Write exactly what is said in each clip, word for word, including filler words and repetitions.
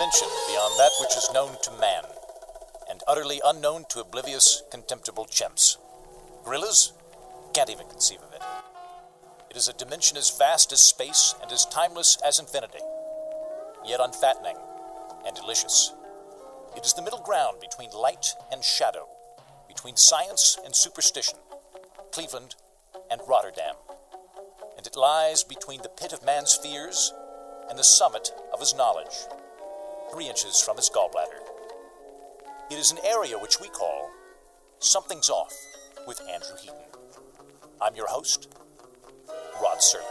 dimension beyond that which is known to man, and utterly unknown to oblivious, contemptible chimps. Gorillas can't even conceive of it. It is a dimension as vast as space and as timeless as infinity, yet unfattening and delicious. It is the middle ground between light and shadow, between science and superstition, Cleveland and Rotterdam. And it lies between the pit of man's fears and the summit of his knowledge, three inches from his gallbladder. It is an area which we call Something's Off with Andrew Heaton. I'm your host, Rod Serling.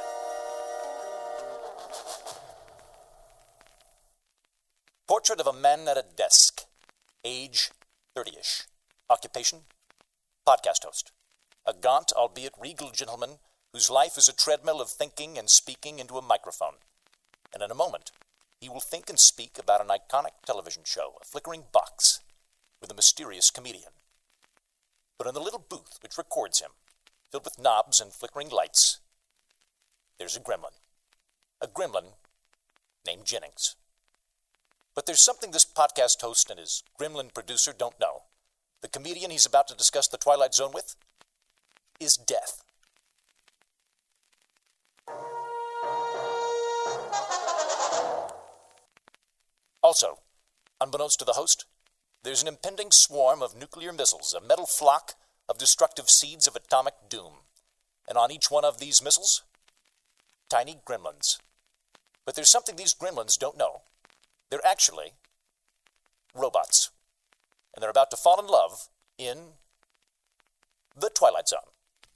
Portrait of a man at a desk, age thirty-ish. Occupation, podcast host. A gaunt, albeit regal gentleman whose life is a treadmill of thinking and speaking into a microphone. And in a moment, he will think and speak about an iconic television show, a flickering box, with a mysterious comedian. But in the little booth which records him, filled with knobs and flickering lights, there's a gremlin. A gremlin named Jennings. But there's something this podcast host and his gremlin producer don't know. The comedian he's about to discuss The Twilight Zone with is death. Also, unbeknownst to the host, there's an impending swarm of nuclear missiles, a metal flock of destructive seeds of atomic doom. And on each one of these missiles, tiny gremlins. But there's something these gremlins don't know. They're actually robots. And they're about to fall in love in The Twilight Zone.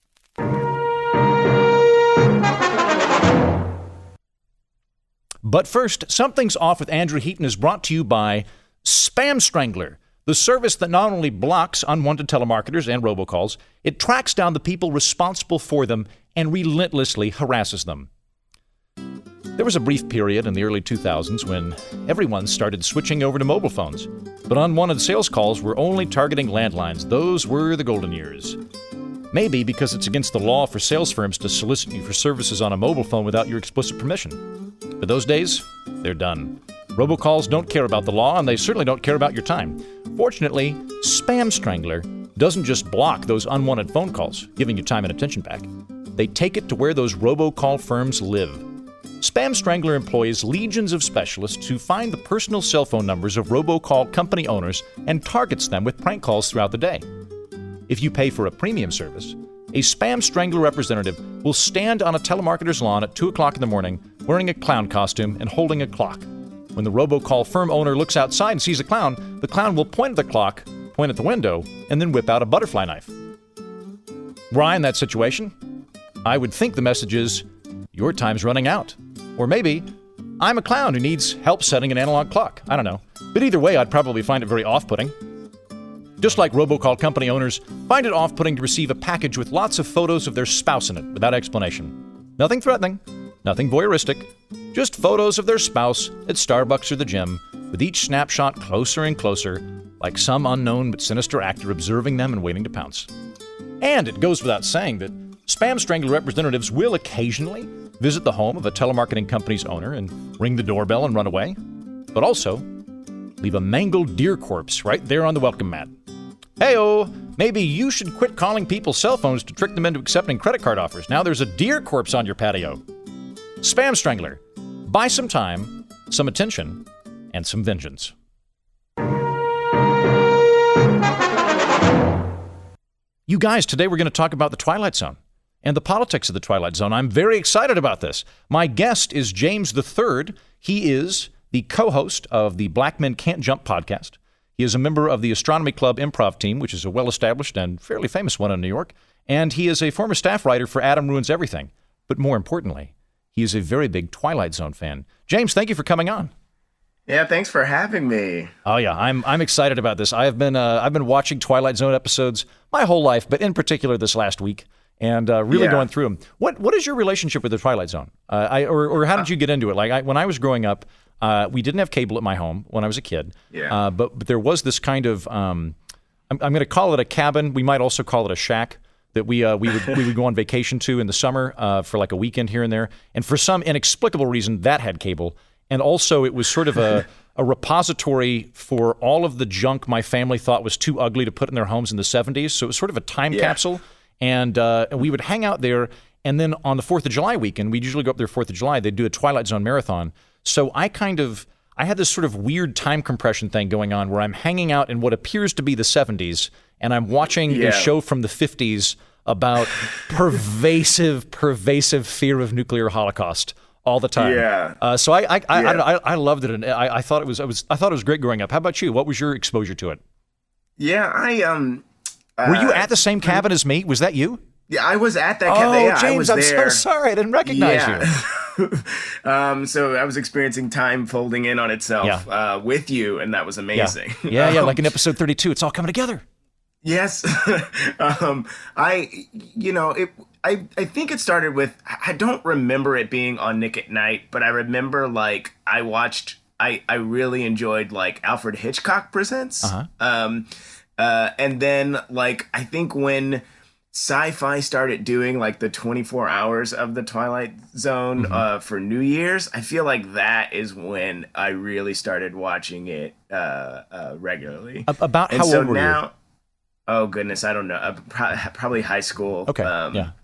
But first, Something's Off with Andrew Heaton is brought to you by Spam Strangler, the service that not only blocks unwanted telemarketers and robocalls, it tracks down the people responsible for them and relentlessly harasses them. There was a brief period in the early two thousands when everyone started switching over to mobile phones, but unwanted sales calls were only targeting landlines. Those were the golden years. Maybe because it's against the law for sales firms to solicit you for services on a mobile phone without your explicit permission. But those days, they're done. Robocalls don't care about the law, and they certainly don't care about your time. Fortunately, Spam Strangler doesn't just block those unwanted phone calls, giving you time and attention back. They take it to where those robocall firms live. Spam Strangler employs legions of specialists who find the personal cell phone numbers of robocall company owners and targets them with prank calls throughout the day. If you pay for a premium service, a Spam Strangler representative will stand on a telemarketer's lawn at two o'clock in the morning wearing a clown costume and holding a clock. When the robocall firm owner looks outside and sees a clown, the clown will point at the clock, point at the window, and then whip out a butterfly knife. Were I in that situation, I would think the message is, your time's running out. Or maybe, I'm a clown who needs help setting an analog clock. I don't know. But either way, I'd probably find it very off-putting. Just like robocall company owners find it off-putting to receive a package with lots of photos of their spouse in it without explanation. Nothing threatening, nothing voyeuristic, just photos of their spouse at Starbucks or the gym, with each snapshot closer and closer, like some unknown but sinister actor observing them and waiting to pounce. And it goes without saying that Spam Strangler representatives will occasionally visit the home of a telemarketing company's owner and ring the doorbell and run away, but also leave a mangled deer corpse right there on the welcome mat. Hey-oh, maybe you should quit calling people cell phones to trick them into accepting credit card offers. Now there's a deer corpse on your patio. Spam Strangler. Buy some time, some attention, and some vengeance. You guys, today we're going to talk about The Twilight Zone and the politics of The Twilight Zone. I'm very excited about this. My guest is James the Third. He is the co-host of the Black Men Can't Jump podcast. He is a member of the Astronomy Club improv team, which is a well-established and fairly famous one in New York. And he is a former staff writer for Adam Ruins Everything. But more importantly, he is a very big Twilight Zone fan. James, thank you for coming on. Yeah, thanks for having me. Oh yeah, I'm I'm excited about this. I have been uh, I've been watching Twilight Zone episodes my whole life, but in particular this last week, and uh, really yeah. going through them. What what is your relationship with the Twilight Zone? Uh, I or or how did you get into it? Like I, when I was growing up, uh, we didn't have cable at my home when I was a kid. Yeah. Uh, but but there was this kind of um, I'm I'm going to call it a cabin. We might also call it a shack that we uh, we would we would go on vacation to in the summer uh, for like a weekend here and there. And for some inexplicable reason, that had cable. And also, it was sort of a a repository for all of the junk my family thought was too ugly to put in their homes in the seventies. So it was sort of a time Yeah. capsule. And, uh, and we would hang out there. And then on the fourth of July weekend, we'd usually go up there fourth of July. They'd do a Twilight Zone marathon. So I kind of, I had this sort of weird time compression thing going on where I'm hanging out in what appears to be the seventies, and I'm watching Yeah. a show from the fifties about pervasive, pervasive fear of nuclear holocaust all the time. Yeah. Uh, so I, I, I, Yeah. I, don't know, I, I loved it, and I, I thought it was, I was, I thought it was great growing up. How about you? What was your exposure to it? Yeah, I um. Were you uh, at the same cabin as me? Was that you? Yeah, I was at that. Oh, ca- yeah, I James, was I'm there. so sorry. I didn't recognize you. Yeah. um. So I was experiencing time folding in on itself Yeah. uh, with you, and that was Yeah, amazing. yeah, yeah. Um, Like in episode thirty-two, it's all coming together. Yes. um, I, you know, it, I, I think it started with, I don't remember it being on Nick at Night, but I remember like I watched, I, I really enjoyed like Alfred Hitchcock Presents. Uh-huh. Um, uh, and then like, I think when Sci-Fi started doing like the twenty-four hours of the Twilight Zone Mm-hmm. uh, for New Year's, I feel like that is when I really started watching it uh, uh, regularly. A- About And how so old were now, you? oh goodness, I don't know. Uh, pro- probably high school. Okay, Um, yeah.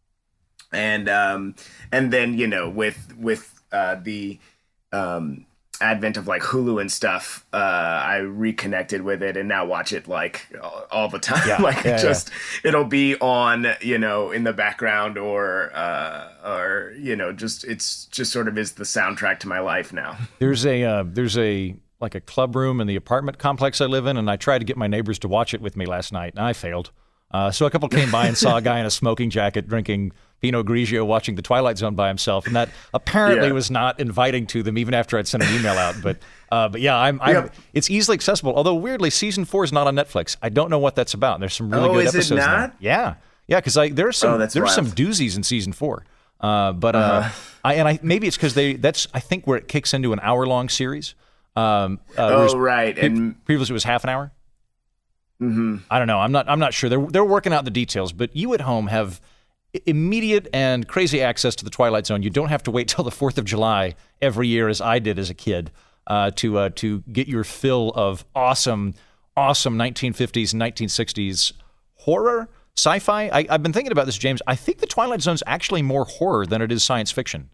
And um, and then you know with with uh, the um, advent of like Hulu and stuff, uh, I reconnected with it and now watch it like all, all the time. Yeah, like yeah, just it'll be on, you know, in the background or uh, or you know, just it's just sort of is the soundtrack to my life now. There's a uh, there's a like a club room in the apartment complex I live in, and I tried to get my neighbors to watch it with me last night, and I failed. Uh, so a couple came by and saw a guy in a smoking jacket drinking Pinot Grigio watching the Twilight Zone by himself, and that apparently Yeah. was not inviting to them, even after I'd sent an email out. But uh, but yeah, I'm, I'm Yep. it's easily accessible. Although weirdly, season four is not on Netflix. I don't know what that's about. There's some really Oh, good is it episodes. now. not? Yeah, yeah, because I there's some Oh, that's there's some wild. doozies in season four. Uh, but uh, Uh-huh. I and I maybe it's because they that's I think where it kicks into an hour long series. Um, uh, Oh whereas right, pre- and previously it was half an hour. mhm. I don't know. I'm not. I'm not sure. They're they're working out the details. But you at home have i- immediate and crazy access to the Twilight Zone. You don't have to wait till the Fourth of July every year, as I did as a kid, uh, to uh, to get your fill of awesome, awesome nineteen fifties and nineteen sixties horror, sci-fi. I, I've been thinking about this, James. I think the Twilight Zone's actually more horror than it is science fiction.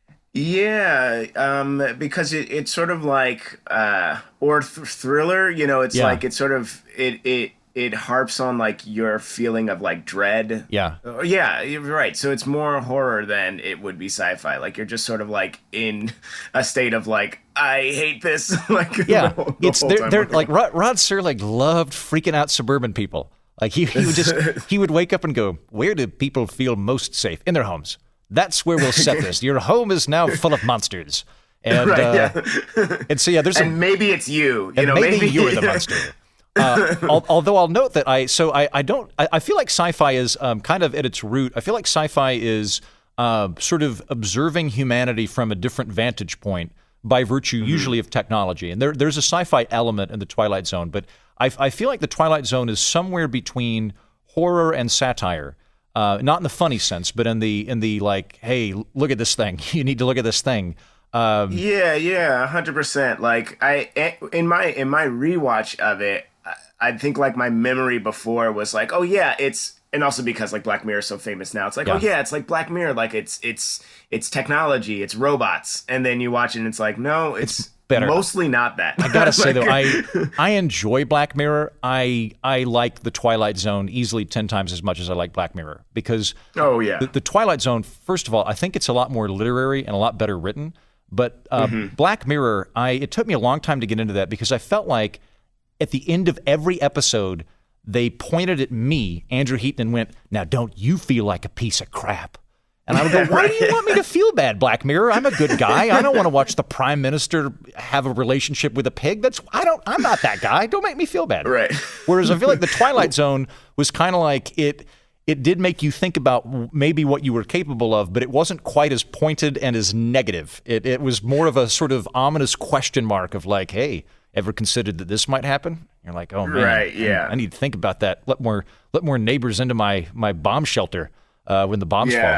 Yeah, um, because it, it's sort of like uh, or th- thriller. You know, it's Yeah. like it sort of it it it harps on like your feeling of like dread. Yeah. Uh, yeah, you're right. So it's more horror than it would be sci-fi. Like you're just sort of like in a state of like I hate this. like Yeah, the whole- the it's whole they're, time. they're like Rod, Rod Serling loved freaking out suburban people. Like he, he would just he would wake up and go, "Where do people feel most safe? In their homes. That's where we'll set this. Your home is now full of monsters." And Right, uh, yeah. and so yeah, there's a, And maybe it's you. You and know, maybe, maybe, you were the monster. Uh, al- although I'll note that I so I, I don't I, I feel like sci-fi is um, kind of at its root. I feel like sci-fi is uh, sort of observing humanity from a different vantage point by virtue usually of technology. And there there's a sci-fi element in the Twilight Zone, but I, I feel like the Twilight Zone is somewhere between horror and satire. Uh, not in the funny sense, but in the in the like, hey, look at this thing. You need to look at this thing. Um, Yeah, yeah, a hundred percent. Like I, in my in my rewatch of it, I- I think like my memory before was like, oh yeah, it's, and also because like Black Mirror is so famous now, it's like, Yeah. oh yeah, it's like Black Mirror, like it's it's it's technology, it's robots, and then you watch it and it's like, no, it's, better. mostly not that. I gotta say though, I I enjoy Black Mirror. I I like the Twilight Zone easily ten times as much as I like Black Mirror because oh yeah, the, the Twilight Zone, first of all, I think it's a lot more literary and a lot better written. But uh, Mm-hmm. Black Mirror, I it took me a long time to get into that because I felt like at the end of every episode, they pointed at me, Andrew Heaton, and went, "Now don't you feel like a piece of crap?" And I would go, "Why do you want me to feel bad, Black Mirror? I'm a good guy. I don't want to watch the Prime Minister have a relationship with a pig. That's I don't. I'm not that guy. Don't make me feel bad." right. Whereas I feel like the Twilight Zone was kind of like it. It did make you think about maybe what you were capable of, but it wasn't quite as pointed and as negative. It it was more of a sort of ominous question mark of like, "Hey, ever considered that this might happen?" You're like, "Oh man, Right, yeah. I, I need to think about that. Let more let more neighbors into my my bomb shelter uh, when the bombs Yeah. fall."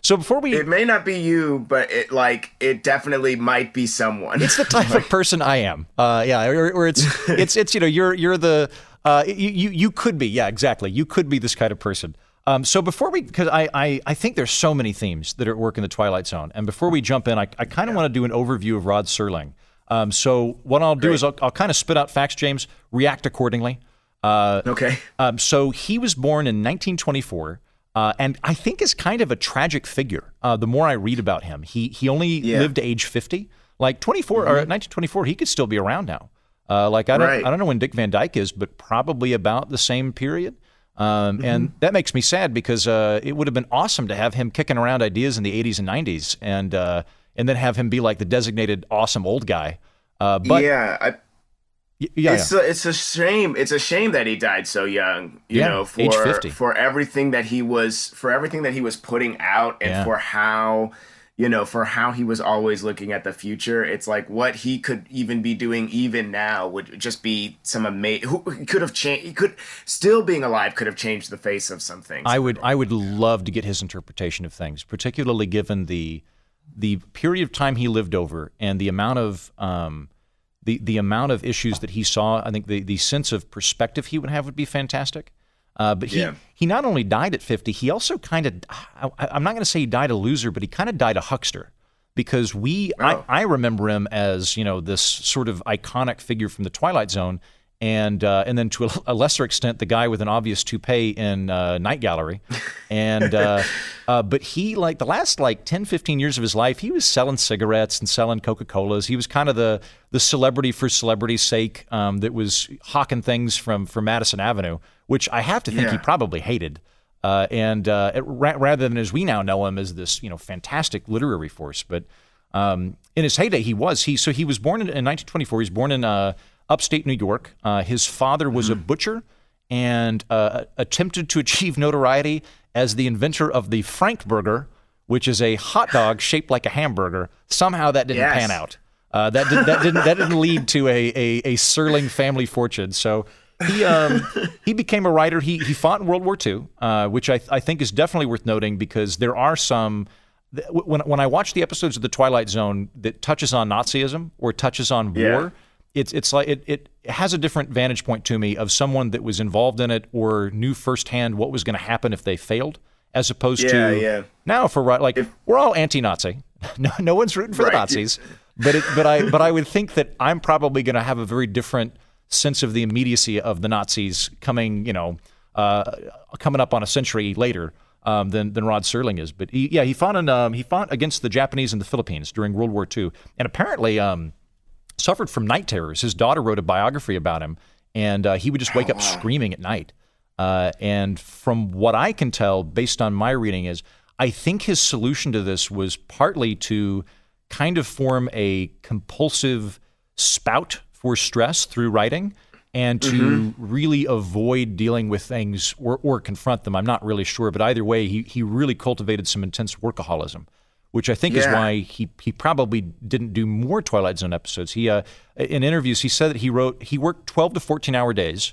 So before we, it may not be you, but it like it definitely might be someone. It's the type of person I am. Uh, yeah, or, or it's it's it's you know you're you're the uh, you you you could be yeah exactly you could be this kind of person. Um, so before we, because I, I I think there's so many themes that are at work in the Twilight Zone, and before we jump in, I I kind of yeah. want to do an overview of Rod Serling. Um, so what I'll do Great. is I'll, I'll kind of spit out facts, James, react accordingly. Uh, okay. Um, so he was born in nineteen twenty-four. Uh, and I think is kind of a tragic figure. Uh, the more I read about him, he he only yeah. lived to age fifty. Like twenty-four mm-hmm. or nineteen twenty-four, he could still be around now. Uh, like I don't right. I don't know when Dick Van Dyke is, but probably about the same period. Um, mm-hmm. And that makes me sad because uh, it would have been awesome to have him kicking around ideas in the eighties and nineties, and uh, and then have him be like the designated awesome old guy. Uh, but yeah. I- Yeah, it's yeah. A, it's a shame. It's a shame that he died so young. You yeah, know, for age fifty. for everything that he was for everything that he was putting out, and yeah. for how you know for how he was always looking at the future. It's like what he could even be doing even now would just be some amazing. Who he could have changed. He could still being alive could have changed the face of some things. I would I would love to get his interpretation of things, particularly given the the period of time he lived over and the amount of. Um, The the amount of issues that he saw, I think the, the sense of perspective he would have would be fantastic. Uh, but he, yeah. he not only died at fifty, he also kind of, I'm not going to say he died a loser, but he kind of died a huckster. Because we, oh. I, I remember him as, you know, this sort of iconic figure from the Twilight Zone. And uh, and then to a, a lesser extent, the guy with an obvious toupee in uh, Night Gallery. And uh, uh, but he, like, the last, like, ten, fifteen years of his life, he was selling cigarettes and selling Coca-Colas. He was kind of the the celebrity for celebrity's sake um, that was hawking things from, from Madison Avenue, which I have to think yeah. he probably hated. Uh, and uh, it, ra- rather than as we now know him as this, you know, fantastic literary force. But um, in his heyday, he was. he So he was born in, in nineteen twenty-four. He was born in... Uh, upstate New York. Uh, his father was mm-hmm. a butcher and uh, attempted to achieve notoriety as the inventor of the Frank Burger, which is a hot dog shaped like a hamburger. Somehow that didn't yes. pan out. Uh, that, did, that didn't that didn't lead to a a, a Serling family fortune. So he um, he became a writer. He he fought in World War Two, uh, which I I think is definitely worth noting because there are some. When when I watch the episodes of The Twilight Zone that touches on Nazism or touches on yeah. war. It's it's like it, it has a different vantage point to me of someone that was involved in it or knew firsthand what was going to happen if they failed, as opposed yeah, to yeah. now for like if, we're all anti-Nazi, no no one's rooting for right. the Nazis, but it, but I but I would think that I'm probably going to have a very different sense of the immediacy of the Nazis coming you know uh, coming up on a century later um, than than Rod Serling is. But he, yeah, he fought in, um, he fought against the Japanese in the Philippines during World War Two, and apparently. Um, suffered from night terrors. His daughter wrote a biography about him, and uh, he would just wake oh, up wow. screaming at night. Uh, and from what I can tell, based on my reading, is I think his solution to this was partly to kind of form a compulsive spout for stress through writing and to mm-hmm. really avoid dealing with things or, or confront them. I'm not really sure, but either way, he he really cultivated some intense workaholism. Which I think yeah. is why he he probably didn't do more Twilight Zone episodes. He uh, in interviews he said that he wrote he worked twelve to fourteen hour days,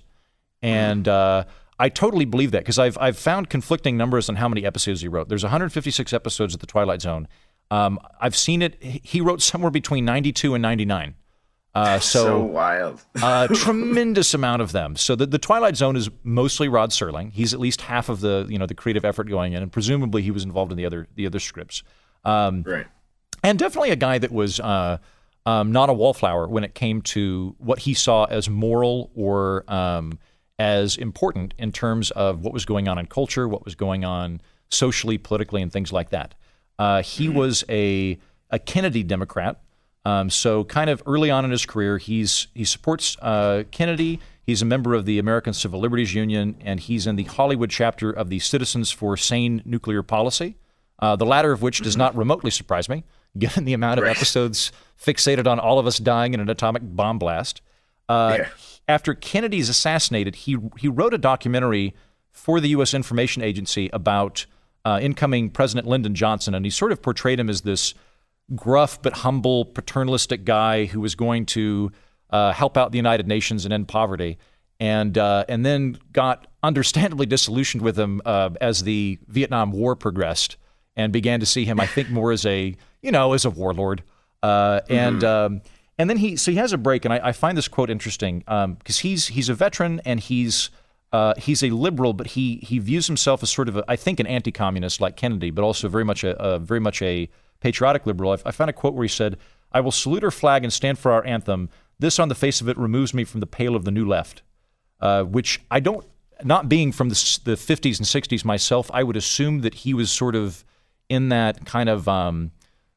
and uh, I totally believe that because I've I've found conflicting numbers on how many episodes he wrote. There's one hundred fifty-six episodes of the Twilight Zone. Um, I've seen it. He wrote somewhere between ninety-two and ninety-nine. Uh, so, so wild. A tremendous amount of them. So the, the Twilight Zone is mostly Rod Serling. He's at least half of the you know the creative effort going in, and presumably he was involved in the other the other scripts. Um, right. And definitely a guy that was uh, um, not a wallflower when it came to what he saw as moral or um, as important in terms of what was going on in culture, what was going on socially, politically, and things like that. Uh, he mm-hmm. was a, a Kennedy Democrat. Um, so kind of early on in his career, he's he supports uh, Kennedy. He's a member of the American Civil Liberties Union, and he's in the Hollywood chapter of the Citizens for Sane Nuclear Policy. Uh, the latter of which does not remotely surprise me, given the amount of right. episodes fixated on all of us dying in an atomic bomb blast. Uh, yeah. After Kennedy's assassinated, he he wrote a documentary for the U S Information Agency about uh, incoming President Lyndon Johnson, and he sort of portrayed him as this gruff but humble, paternalistic guy who was going to uh, help out the United Nations and end poverty. And uh, and then got understandably disillusioned with him uh, as the Vietnam War progressed. and began to see him, I think, more as a, you know, as a warlord. Uh, and mm-hmm. um, and then he, so he has a break, and I, I find this quote interesting because um, he's he's a veteran and he's uh, he's a liberal, but he he views himself as sort of, a, I think, an anti-communist like Kennedy, but also very much a, a very much a patriotic liberal. I, I found a quote where he said, "I will salute our flag and stand for our anthem. This, on the face of it, removes me from the pale of the new left," uh, which I don't. Not being from the, the fifties and sixties myself, I would assume that he was sort of in that kind of, um,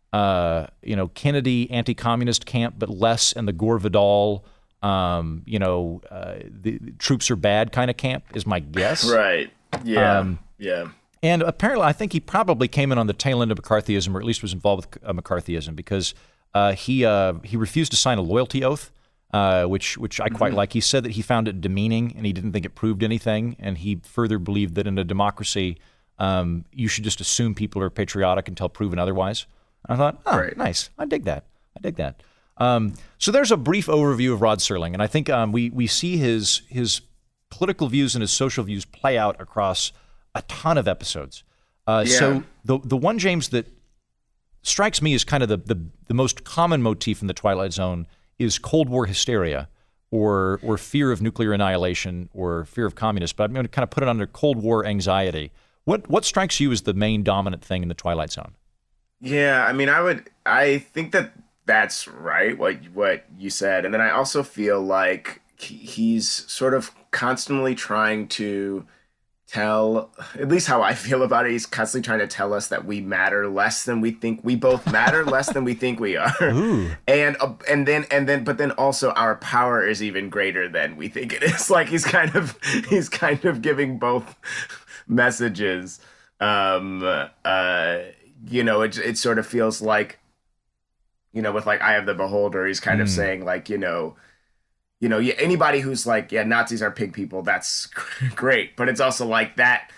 uh, you know, Kennedy anti-communist camp, but less in the Gore Vidal, um, you know, uh, the, the troops are bad kind of camp, is my guess. Right. Yeah. Um, yeah. And apparently, I think he probably came in on the tail end of McCarthyism, or at least was involved with uh, McCarthyism, because uh, he uh, he refused to sign a loyalty oath. Uh, which which I quite mm-hmm. like. He said that he found it demeaning and he didn't think it proved anything. And he further believed that in a democracy, um, you should just assume people are patriotic until proven otherwise. And I thought, oh, right. nice. I dig that. I dig that. Um, so there's a brief overview of Rod Serling, and I think um, we we see his his political views and his social views play out across a ton of episodes. Uh, yeah. So the the one, James, that strikes me as kind of the, the the most common motif in the Twilight Zone is Cold War hysteria, or or fear of nuclear annihilation, or fear of communists. But I'm going to kind of put it under Cold War anxiety. What what strikes you as the main dominant thing in the Twilight Zone? Yeah, I mean, I would, I think that that's right, what what you said, and then I also feel like he's sort of constantly trying to tell, at least how I feel about it, he's constantly trying to tell us that we matter less than we think. We both matter less than we think we are. Ooh. And uh, and then and then but then also our power is even greater than we think it is. Like he's kind of he's kind of giving both messages. Um uh you know, it it sort of feels like, you know, with like Eye of the Beholder, he's kind mm. of saying like, you know, You know, yeah, anybody who's like, yeah, Nazis are pig people, that's great. But it's also like that,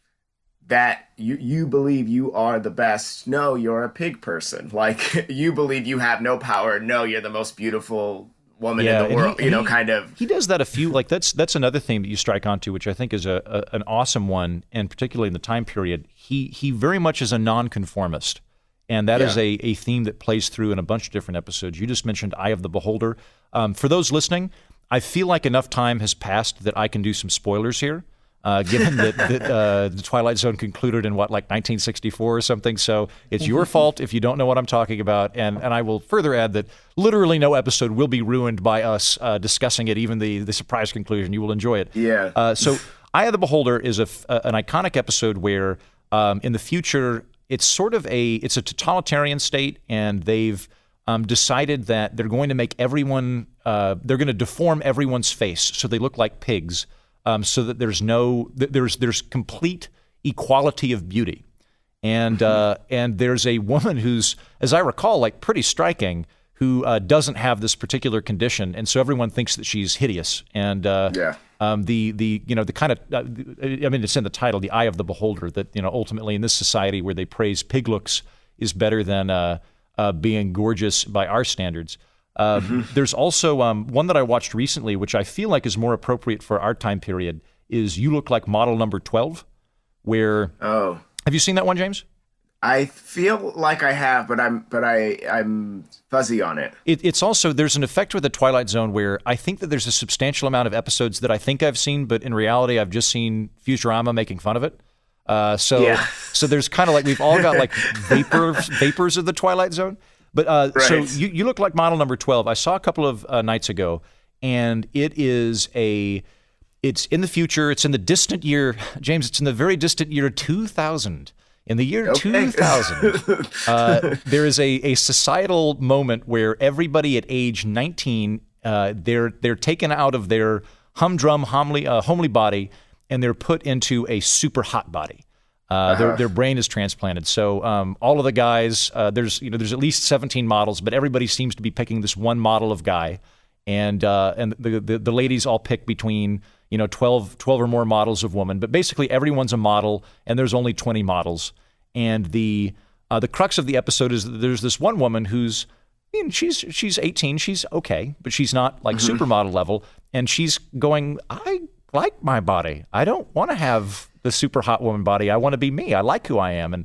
that you, you believe you are the best. No, you're a pig person. Like, you believe you have no power. No, you're the most beautiful woman yeah, in the world, he, you know, he, kind of. He does that a few, like that's that's another thing that you strike onto, which I think is a, a an awesome one, and particularly in the time period. He, he very much is a nonconformist. And that yeah. is a, a theme that plays through in a bunch of different episodes. You just mentioned Eye of the Beholder. Um, for those listening, I feel like enough time has passed that I can do some spoilers here, uh, given that, that uh, the Twilight Zone concluded in, what, like nineteen sixty-four or something. So it's your fault if you don't know what I'm talking about. And and I will further add that literally no episode will be ruined by us uh, discussing it, even the, the surprise conclusion. You will enjoy it. Yeah. Uh, so Eye of the Beholder is a, a, an iconic episode where um, in the future, it's sort of a it's a totalitarian state, and they've um, decided that they're going to make everyone uh, they're going to deform everyone's face so they look like pigs, um, so that there's no there's there's complete equality of beauty, and uh, and there's a woman who's, as I recall, like pretty striking, who uh, doesn't have this particular condition, and so everyone thinks that she's hideous. And uh, yeah. um, the the you know the kind of uh, I mean, it's in the title, the Eye of the Beholder. That, you know, ultimately in this society where they praise pig looks is better than uh, uh, being gorgeous by our standards. Uh, mm-hmm. There's also um, one that I watched recently, which I feel like is more appropriate for our time period. Is You Look Like Model Number twelve, where oh have you seen that one, James? I feel like I have, but I'm but I I'm fuzzy on it. it. It's also, there's an effect with the Twilight Zone where I think that there's a substantial amount of episodes that I think I've seen, but in reality I've just seen Futurama making fun of it. Uh, so yeah. so there's kind of like we've all got like vapors vapors of the Twilight Zone. But uh, right. so you you look like model number twelve. I saw a couple of uh, nights ago, and it is a it's in the future. It's in the distant year, James. It's in the very distant year two thousand. In the year okay. two thousand, uh, there is a, a societal moment where everybody at age nineteen, uh, they're they're taken out of their humdrum, homely, uh, homely body, and they're put into a super hot body. Uh, uh-huh. Their their brain is transplanted. So um, all of the guys, uh, there's you know there's at least seventeen models, but everybody seems to be picking this one model of guy, and uh, and the, the the ladies all pick between you know twelve, twelve or more models of woman, but basically everyone's a model, and there's only twenty models. And the uh, the crux of the episode is that there's this one woman who's, I mean, she's she's eighteen, she's okay, but she's not like mm-hmm. supermodel level, and she's going, I like my body. I don't want to have the super hot woman body. I want to be me. I like who I am. And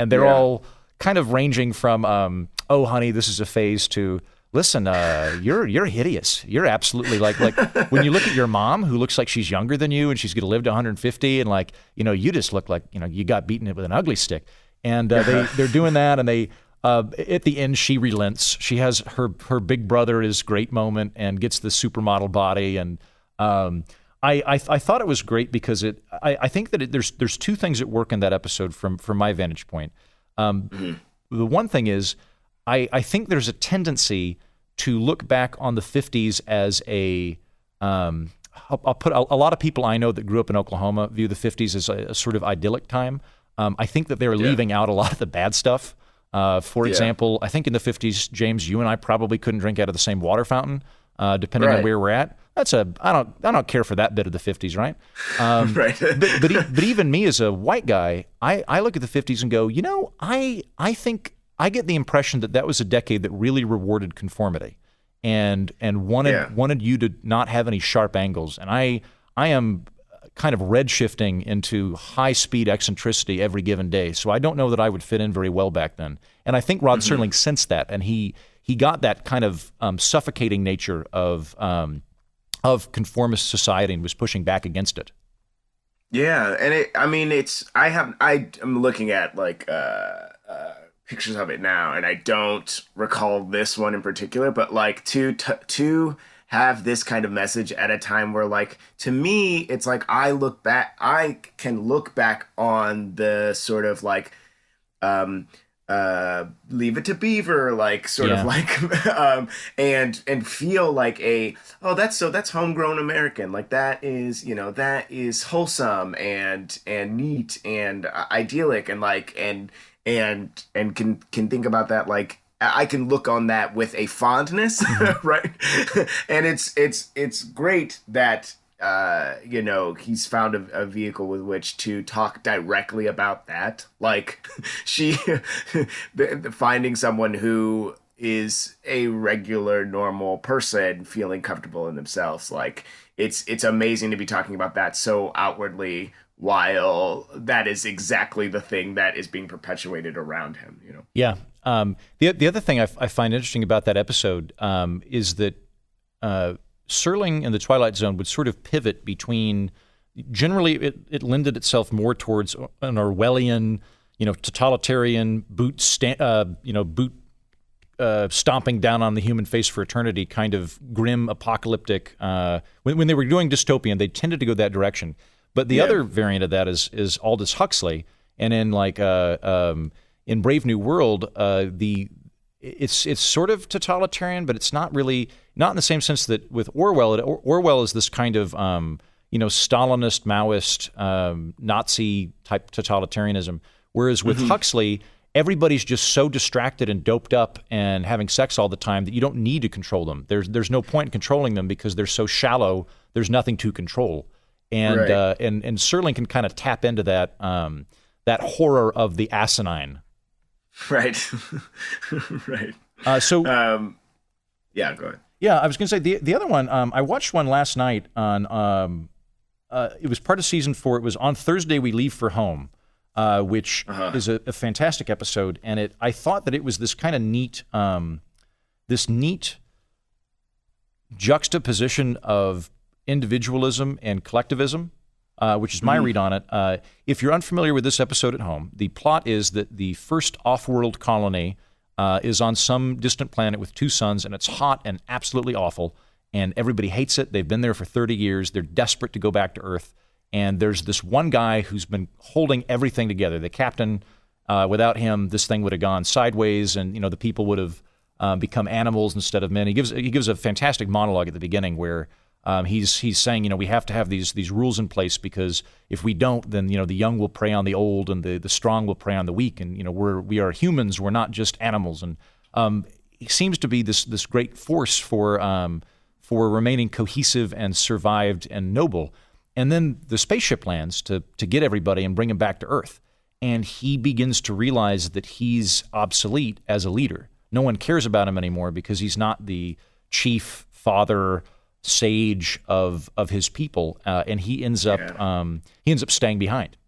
and they're Yeah. all kind of ranging from, um, "Oh, honey, this is a phase," to, "Listen, uh, you're you're hideous. You're absolutely like like when you look at your mom, who looks like she's younger than you, and she's going to live to one hundred fifty, and like you know, you just look like you know you got beaten with an ugly stick." And uh, they they're doing that, and they uh, at the end she relents. She has her her big brother is great moment and gets the supermodel body, and um, I, I I thought it was great because it I, I think that it, there's there's two things that work in that episode from from my vantage point. Um, mm-hmm. The one thing is I I think there's a tendency to look back on the fifties as a um, I'll, I'll put a, a lot of people I know that grew up in Oklahoma view the fifties as a, a sort of idyllic time. Um, I think that they're yeah. leaving out a lot of the bad stuff. Uh, for yeah. example, I think in the fifties, James, you and I probably couldn't drink out of the same water fountain, uh, depending right. on where we're at. That's a I don't I don't care for that bit of the fifties, right? Um, right. but but, e- but even me as a white guy, I, I look at the fifties and go, you know, I I think I get the impression that that was a decade that really rewarded conformity, and and wanted yeah. wanted you to not have any sharp angles. And I I am kind of red shifting into high speed eccentricity every given day. So I don't know that I would fit in very well back then. And I think Rod mm-hmm. Serling sensed that, and he he got that kind of um, suffocating nature of um, of conformist society and was pushing back against it. Yeah, and it, I mean, it's I have I am looking at like uh, uh, pictures of it now, and I don't recall this one in particular, but like to t- to. have this kind of message at a time where, like, to me, it's like I look back, I can look back on the sort of like, um, uh, Leave It to Beaver, like sort yeah. of like, um, and and feel like a oh that's so that's homegrown American, like that is you know that is wholesome and and neat and uh, idyllic and like and and and can can think about that like. I can look on that with a fondness, mm-hmm. right? And it's it's it's great that uh, you know he's found a, a vehicle with which to talk directly about that. Like she the, the finding someone who is a regular, normal person feeling comfortable in themselves. Like it's it's amazing to be talking about that so outwardly, while that is exactly the thing that is being perpetuated around him. You know? Yeah. Um, the the other thing I, I find interesting about that episode um, is that uh, Serling and the Twilight Zone would sort of pivot between. Generally, it, it lended itself more towards an Orwellian, you know, totalitarian boot, sta- uh, you know, boot uh, stomping down on the human face for eternity kind of grim, apocalyptic. Uh, when when they were doing dystopian, they tended to go that direction. But the yeah. other variant of that is is Aldous Huxley, and in like. Uh, um, In Brave New World, uh, the it's it's sort of totalitarian, but it's not really not in the same sense that with Orwell. It, or, Orwell is this kind of um, you know Stalinist, Maoist, um, Nazi type totalitarianism. Whereas with mm-hmm. Huxley, everybody's just so distracted and doped up and having sex all the time that you don't need to control them. There's there's no point in controlling them because they're so shallow. There's nothing to control, and right. uh, and and Serling can kind of tap into that um, that horror of the asinine. Right. right. Uh, so, um, yeah, go ahead. Yeah, I was going to say the the other one. Um, I watched one last night on. Um, uh, it was part of season four. It was on Thursday We Leave for Home, uh, which uh-huh. is a, a fantastic episode. And it, I thought that it was this kind of neat, um, this neat juxtaposition of individualism and collectivism. Uh, which is my mm. read on it. Uh, if you're unfamiliar with this episode at home, the plot is that the first off-world colony uh, is on some distant planet with two suns, and it's hot and absolutely awful, and everybody hates it. They've been there for thirty years. They're desperate to go back to Earth, and there's this one guy who's been holding everything together. The captain, uh, without him, this thing would have gone sideways, and you know the people would have um, become animals instead of men. He gives he gives a fantastic monologue at the beginning where Um, he's he's saying, you know, we have to have these these rules in place because if we don't, then you know the young will prey on the old and the, the strong will prey on the weak, and you know we're we are humans, we're not just animals. And um, he seems to be this this great force for um, for remaining cohesive and survived and noble. And then the spaceship lands to to get everybody and bring him back to Earth, and he begins to realize that he's obsolete as a leader. No one cares about him anymore because he's not the chief father. Sage of of his people, uh, and he ends up yeah. um, he ends up staying behind.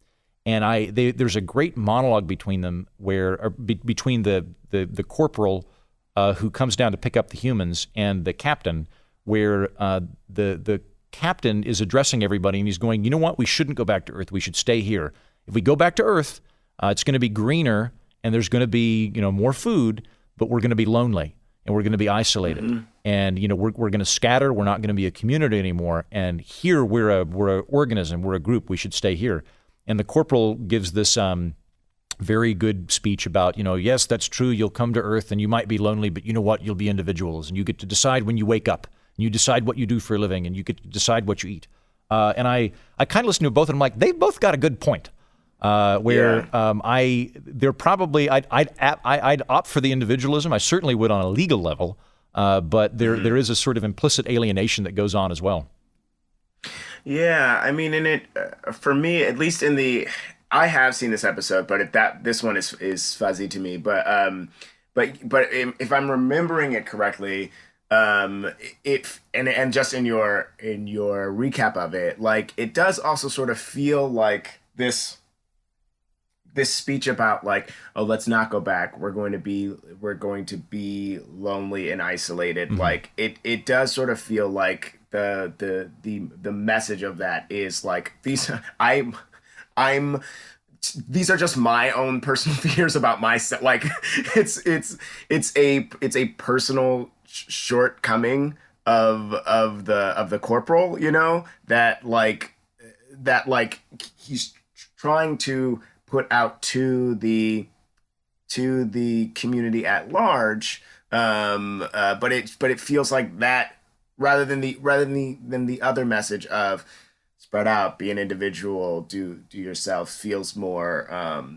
And I they, there's a great monologue between them where or be, between the the the corporal uh, who comes down to pick up the humans and the captain, where uh, the the captain is addressing everybody and he's going, you know what, we shouldn't go back to Earth. We should stay here. If we go back to Earth, uh, it's going to be greener and there's going to be, you know, more food, but we're going to be lonely and we're going to be isolated. Mm-hmm. And, you know, we're we're going to scatter. We're not going to be a community anymore. And here we're a we're an organism. We're a group. We should stay here. And the corporal gives this um, very good speech about, you know, yes, that's true. You'll come to Earth and you might be lonely, but you know what? You'll be individuals and you get to decide when you wake up. And you decide what you do for a living, and you get to decide what you eat. Uh, and I, I kind of listen to both, and I'm like, they've both got a good point. Uh, where yeah. um, I, they're probably, I'd, I'd, I'd opt for the individualism. I certainly would on a legal level, uh, but there, mm-hmm. there is a sort of implicit alienation that goes on as well. Yeah, I mean, in it, uh, for me, at least in the, I have seen this episode, but if that this one is is fuzzy to me. But um, but but if I'm remembering it correctly. Um, it and and just in your in your recap of it, like it does also sort of feel like this this speech about like, oh, let's not go back. We're going to be we're going to be lonely and isolated. Mm-hmm. Like it it does sort of feel like the the the the message of that is like these I'm I'm. These are just my own personal fears about myself. Like it's it's it's a it's a personal sh- shortcoming of of the of the corporal, you know, that like that like he's trying to put out to the to the community at large, um, uh, but it but it feels like that rather than the rather than the than the other message of spread out, be an individual, do do yourself, feels more um,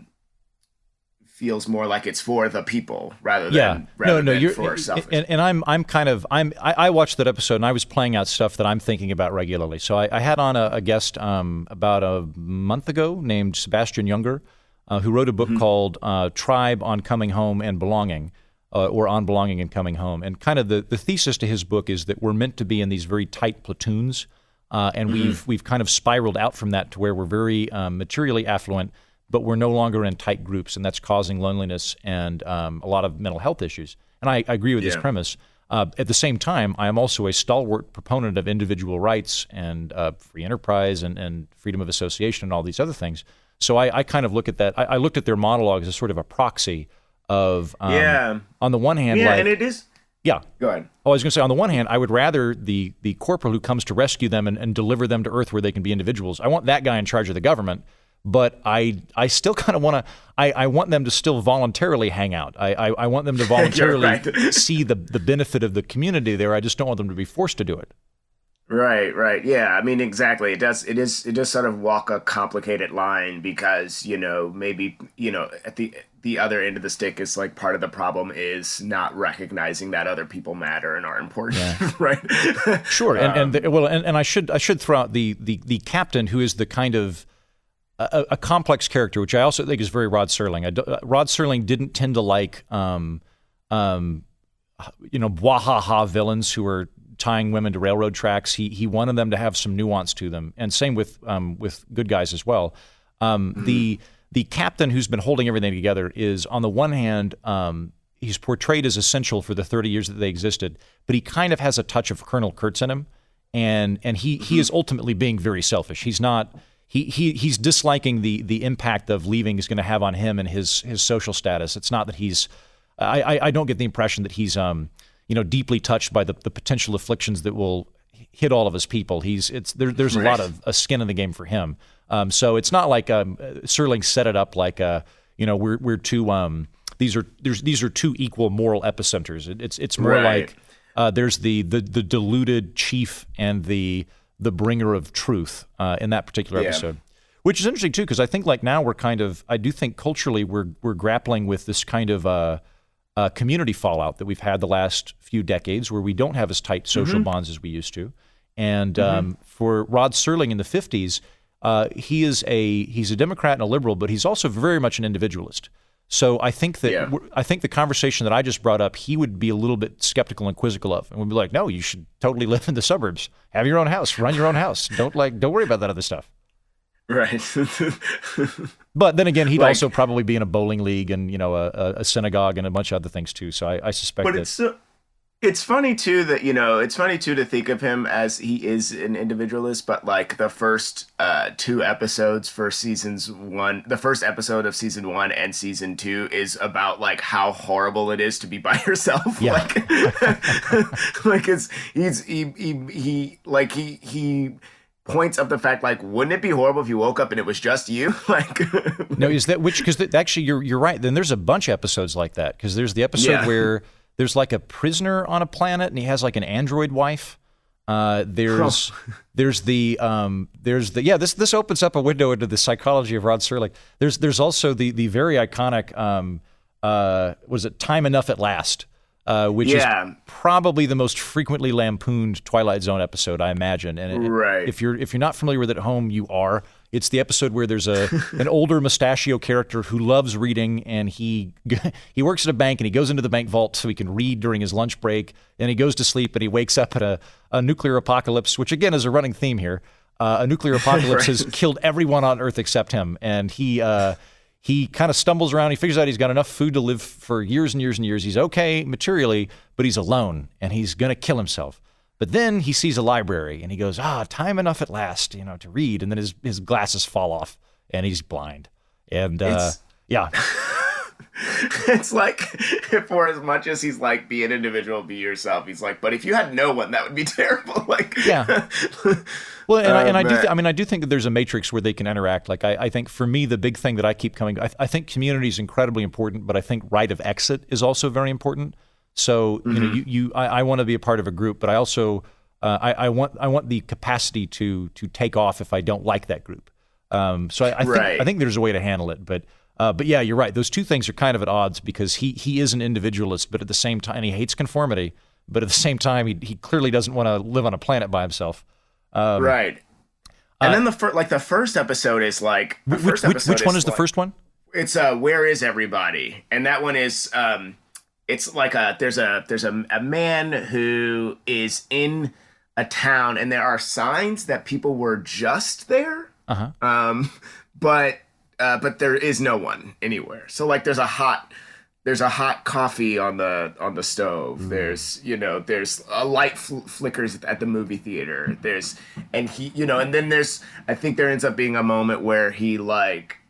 feels more like it's for the people rather than yeah. rather no, no, than you're, for selfish. And, and I'm I'm kind of I'm I, I watched that episode and I was playing out stuff that I'm thinking about regularly. So I, I had on a, a guest um, about a month ago named Sebastian Junger, uh, who wrote a book mm-hmm. called uh, Tribe on Coming Home and Belonging, uh, or On Belonging and Coming Home. And kind of the, the thesis to his book is that we're meant to be in these very tight platoons. Uh, and mm-hmm. we've we've kind of spiraled out from that to where we're very um, materially affluent, but we're no longer in tight groups, and that's causing loneliness and um, a lot of mental health issues. And I, I agree with yeah. this premise. Uh, at the same time, I am also a stalwart proponent of individual rights and uh, free enterprise and, and freedom of association and all these other things. So I, I kind of look at that. I, I looked at their monologues as sort of a proxy of, um, yeah. on the one hand, yeah, like, and it is. Yeah. Go ahead. Oh, I was going to say, on the one hand, I would rather the the corporal who comes to rescue them and, and deliver them to Earth where they can be individuals. I want that guy in charge of the government, but I I still kind of want to, I, I want them to still voluntarily hang out. I I, I want them to voluntarily right. see the, the benefit of the community there. I just don't want them to be forced to do it. Right, right. Yeah, I mean, exactly. It does, it is, it does sort of walk a complicated line because, you know, maybe, you know, at the the other end of the stick is like part of the problem is not recognizing that other people matter and are important, yeah. right? Sure. And, um, and the, well, and, and I should I should throw out the, the, the captain who is the kind of a, a complex character, which I also think is very Rod Serling. I, uh, Rod Serling didn't tend to like, um, um, you know, wahaha villains who are tying women to railroad tracks. He he wanted them to have some nuance to them, and same with um, with good guys as well. Um, mm-hmm. The the captain who's been holding everything together is, on the one hand, um, he's portrayed as essential for the thirty years that they existed, but he kind of has a touch of Colonel Kurtz in him, and and he mm-hmm. he is ultimately being very selfish. He's not. He, he he's disliking the the impact of leaving is going to have on him and his his social status. It's not that he's. I I, I don't get the impression that he's um. you know, deeply touched by the, the potential afflictions that will hit all of his people. He's it's there, there's a lot of a skin in the game for him. Um, so it's not like um, Serling set it up like uh, you know we're we're two um, these are there's these are two equal moral epicenters. It, it's it's more right. like uh, there's the, the the deluded chief and the the bringer of truth uh, in that particular yeah. episode, which is interesting too because I think like now we're kind of I do think culturally we're we're grappling with this kind of uh, Uh, community fallout that we've had the last few decades where we don't have as tight social mm-hmm. bonds as we used to. And um, mm-hmm. for Rod Serling in the fifties, uh, he is a he's a Democrat and a liberal, but he's also very much an individualist. So I think that yeah. I think the conversation that I just brought up, he would be a little bit skeptical and quizzical of, and would be like, "No, you should totally live in the suburbs, have your own house, run your own house. Don't like don't worry about that other stuff." Right. But then again, he'd Like, also probably be in a bowling league and, you know, a, a a synagogue and a bunch of other things too. So I, I suspect but that. it's so, it's funny too that you know it's funny too to think of him as he is an individualist, but like the first uh, two episodes for seasons one, the first episode of season one and season two is about like how horrible it is to be by yourself. Yeah. Like, like it's he's he he, he like he he points up the fact like wouldn't it be horrible if you woke up and it was just you like No, is that which? Because actually, you're you're right. Then there's a bunch of episodes like that. Because there's the episode Yeah. where there's like a prisoner on a planet and he has like an android wife. Uh, there's there's the um, there's the yeah this this opens up a window into the psychology of Rod Serling. There's there's also the the very iconic um, uh, was it Time Enough at Last, uh, which Yeah. is probably the most frequently lampooned Twilight Zone episode, I imagine. And it- Right. if you're if you're not familiar with it at home, you are. It's the episode where there's a an older mustachio character who loves reading, and he he works at a bank, and he goes into the bank vault so he can read during his lunch break. And he goes to sleep, and he wakes up at a, a nuclear apocalypse, which again is a running theme here. Uh, a nuclear apocalypse has killed everyone on Earth except him, and he uh, he kind of stumbles around. He figures out he's got enough food to live for years and years and years. He's okay materially, but he's alone, and he's gonna kill himself. But then he sees a library and he goes, ah, time enough at last, you know, to read. And then his, his glasses fall off and he's blind. And uh, It's- yeah, It's like for as much as he's like be an individual, be yourself, he's like, but if you had no one, that would be terrible. Like Yeah. well, and, I, and I do, man. th- I mean, I do think that there's a matrix where they can interact. Like, I, I think for me, the big thing that I keep coming, I, I think community is incredibly important, but I think rite of exit is also very important. So, you know, you, you I, I want to be a part of a group, but I also, uh, I, I want, I want the capacity to, to take off if I don't like that group. Um, so I, I think, Right. I think there's a way to handle it, but, uh, but yeah, you're right. Those two things are kind of at odds because he, he is an individualist, but at the same time, and he hates conformity, but at the same time, he, he clearly doesn't want to live on a planet by himself. Um, right. And then the first, like the first episode is like the Which, first which, episode which one is the like- first one? It's uh, Where Is Everybody? And that one is um, it's like a there's a there's a, a man who is in a town, and there are signs that people were just there. Uh-huh. Um, but uh, but there is no one anywhere. So like there's a hot there's a hot coffee on the on the stove. There's you know there's a light fl- flickers at the movie theater. There's and he you know and then there's I think there ends up being a moment where he like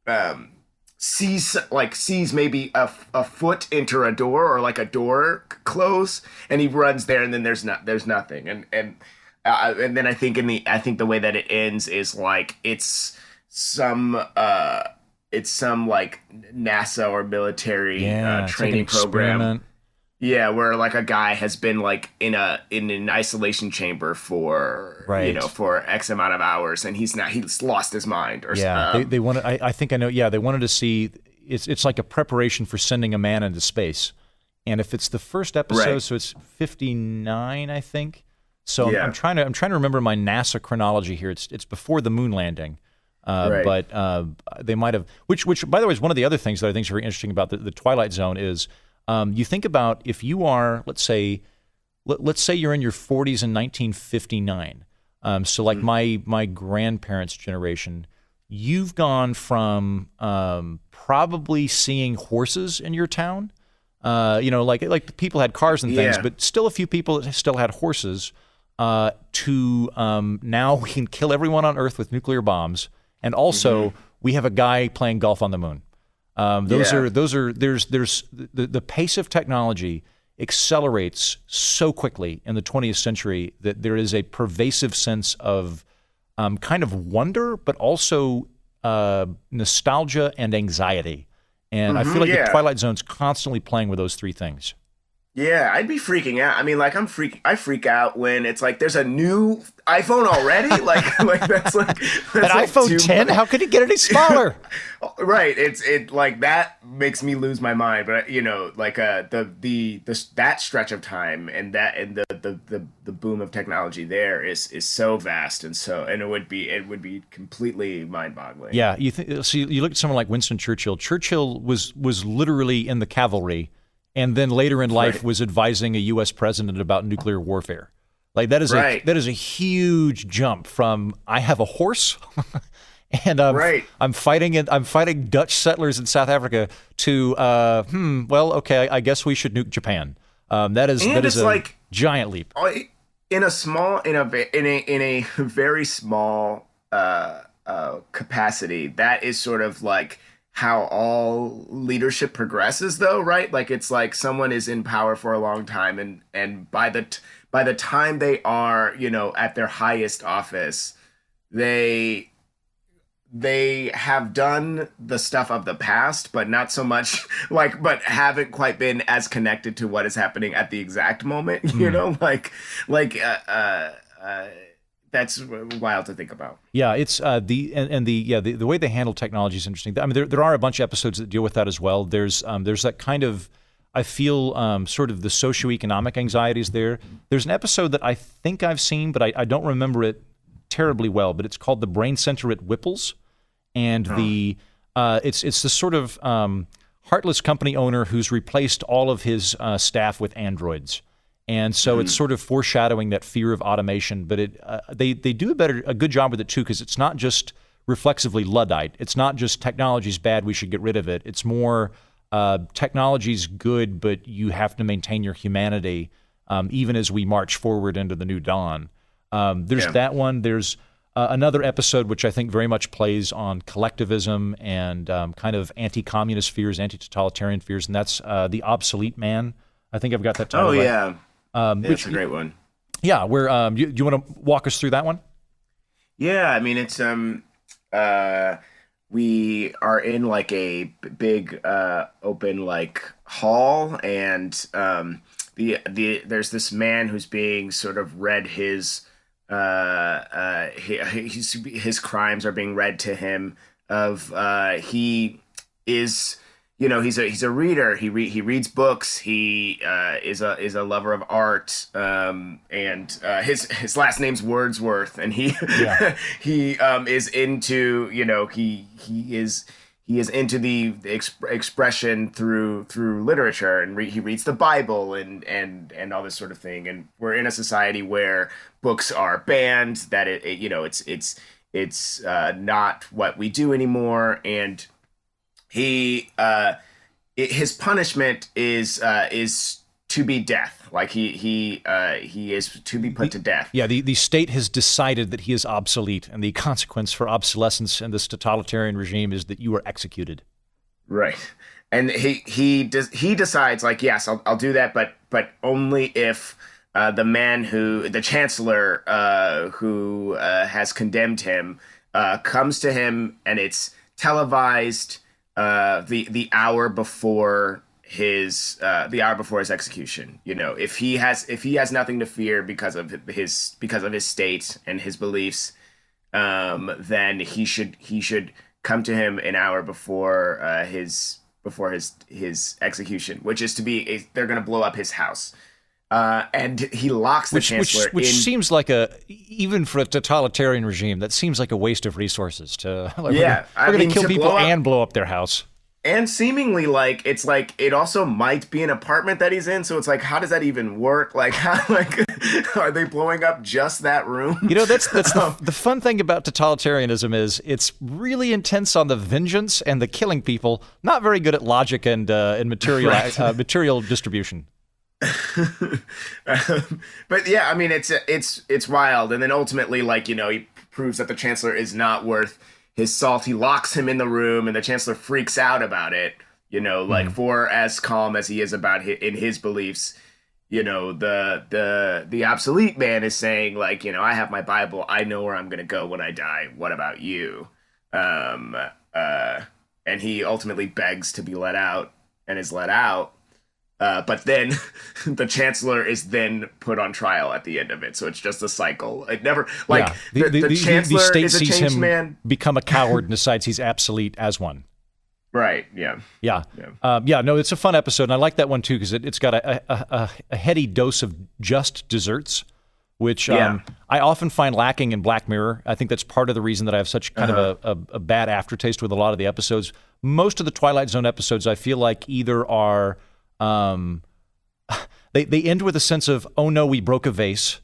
um sees like sees maybe a, a foot enter a door or like a door c- close, and he runs there, and then there's not there's nothing and and uh, and then I think in the I think the way that it ends is like it's some uh it's some like NASA or military Yeah, uh, it's like an training program. experiment. Yeah, where like a guy has been like in a in an isolation chamber for you Right. know for X amount of hours, and he's not he's lost his mind or Yeah, um, they, they wanted. I, I think I know. Yeah, they wanted to see. It's it's like a preparation for sending a man into space, and if it's the first episode, Right. so it's fifty-nine, I think. So I'm, Yeah. I'm trying to I'm trying to remember my NASA chronology here. It's it's before the moon landing, uh, Right. but uh, they might have. Which which by the way is one of the other things that I think is very interesting about the, the Twilight Zone is um, you think about if you are let's say let, let's say you're in your forties in nineteen fifty-nine. Um, so like my my grandparents' generation, you've gone from um, probably seeing horses in your town. Uh, you know, like like people had cars and things, Yeah. but still a few people still had horses. Uh, to um, now we can kill everyone on Earth with nuclear bombs, and also we have a guy playing golf on the moon. Um, those Yeah. are those are there's there's the, the pace of technology accelerates so quickly in the twentieth century that there is a pervasive sense of um, kind of wonder, but also uh, nostalgia and anxiety. And I feel like yeah. the Twilight Zone's constantly playing with those three things. Yeah, I'd be freaking out. I mean, like I'm freak. I freak out when it's like there's a new iPhone already. like, like that's like that's An like iPhone too ten? much. How could it get any smaller? Right. It's it like that makes me lose my mind. But you know, like uh, the the the that stretch of time and that and the the the, the boom of technology there is is so vast and so and it would be it would be completely mind boggling. Yeah, you th- so you, you look at someone like Winston Churchill. Churchill was was literally in the cavalry, and then later in life Right. was advising a U S president about nuclear warfare. Like that is a Right. that is a huge jump from I have a horse And I'm, right. I'm fighting in, I'm fighting Dutch settlers in South Africa to, uh, hmm, well, okay, I guess we should nuke Japan. Um, that is, and that is a like, giant leap. In a small, in a, in a, in a very small uh, uh, capacity, that is sort of like how all leadership progresses, though, right? Like, it's like someone is in power for a long time, and, and by the, t- by the time they are, you know, at their highest office, they, they have done the stuff of the past, but not so much like, but haven't quite been as connected to what is happening at the exact moment, you mm. know, like, like, uh, uh, uh, that's wild to think about. Yeah, it's uh, the and, and the yeah the, the way they handle technology is interesting. I mean, there there are a bunch of episodes that deal with that as well. There's um, there's that kind of, I feel um, sort of the socioeconomic anxieties there. There's an episode that I think I've seen, but I, I don't remember it terribly well. But it's called The Brain Center at Whipple's. And oh. the uh, it's it's the sort of um, heartless company owner who's replaced all of his uh, staff with androids, and so mm. it's sort of foreshadowing that fear of automation. But it uh, they they do a better a good job with it too, because it's not just reflexively Luddite. It's not just technology's bad, we should get rid of it. It's more uh, technology's good, but you have to maintain your humanity um, even as we march forward into the new dawn. Um, there's yeah. that one. There's Uh, another episode which I think very much plays on collectivism and um, kind of anti-communist fears, anti-totalitarian fears, and that's uh, The Obsolete Man. I think I've got that title Oh, right. yeah. Um, yeah which, it's a great one. Yeah. Where, um, you, do you want to walk us through that one? Yeah, I mean, it's... um, uh, we are in, like, a big, uh, open, like, hall, and um, the the there's this man who's being sort of read his... Uh, uh, he, his, his crimes are being read to him. Of uh, he is, you know, he's a he's a reader. He re- he reads books. He uh, is a is a lover of art. Um, and uh, his his last name's Wordsworth, and he yeah. he um, is into, you know, he he is. He is into the exp- expression through through literature, and re- he reads the Bible and, and and all this sort of thing. And we're in a society where books are banned. That it, it you know it's it's it's uh, not what we do anymore. And he uh, it, his punishment is uh, is to be death. Like he he uh, he is to be put the, to death. Yeah, the, the state has decided that he is obsolete, and the consequence for obsolescence in this totalitarian regime is that you are executed. Right, and he he does he decides like, yes, I'll I'll do that, but but only if uh, the man who the chancellor uh, who uh, has condemned him uh, comes to him, and it's televised uh, the the hour before. his uh the hour before his execution. You know, if he has if he has nothing to fear because of his because of his state and his beliefs, um then he should he should come to him an hour before uh his before his his execution, which is to be a, they're going to blow up his house. Uh, and he locks the which, chancellor which, which in. seems like a, even for a totalitarian regime, that seems like a waste of resources. To like, yeah, we're going to kill to people blow up, and blow up their house. And seemingly like it's like it also might be an apartment that he's in, so it's like, how does that even work? Like, how like are they blowing up just that room? You know, that's that's the, the fun thing about totalitarianism is it's really intense on the vengeance and the killing people. Not very good at logic and uh, and material right. uh, material distribution. um, but yeah, I mean, it's it's it's wild, and then ultimately, like, you know, he proves that the chancellor is not worth his salt. He locks him in the room, and the chancellor freaks out about it. You know, like mm. for as calm as he is about his, in his beliefs, you know, the the the obsolete man is saying, like, you know, I have my Bible. I know where I'm going to go when I die. What about you? Um, uh, and he ultimately begs to be let out and is let out. Uh, but then the chancellor is then put on trial at the end of it. So it's just a cycle. It never, like, yeah. the, the, the, the chancellor the state is a sees changed him man. Become a coward and decides he's obsolete as one. Right, yeah. Yeah. Yeah, um, yeah no, it's a fun episode. And I like that one, too, because it, it's got a, a, a, a heady dose of just desserts, which um, yeah. I often find lacking in Black Mirror. I think that's part of the reason that I have such kind uh-huh. of a, a, a bad aftertaste with a lot of the episodes. Most of the Twilight Zone episodes, I feel like either are... Um, They they end with a sense of, oh no, we broke a vase,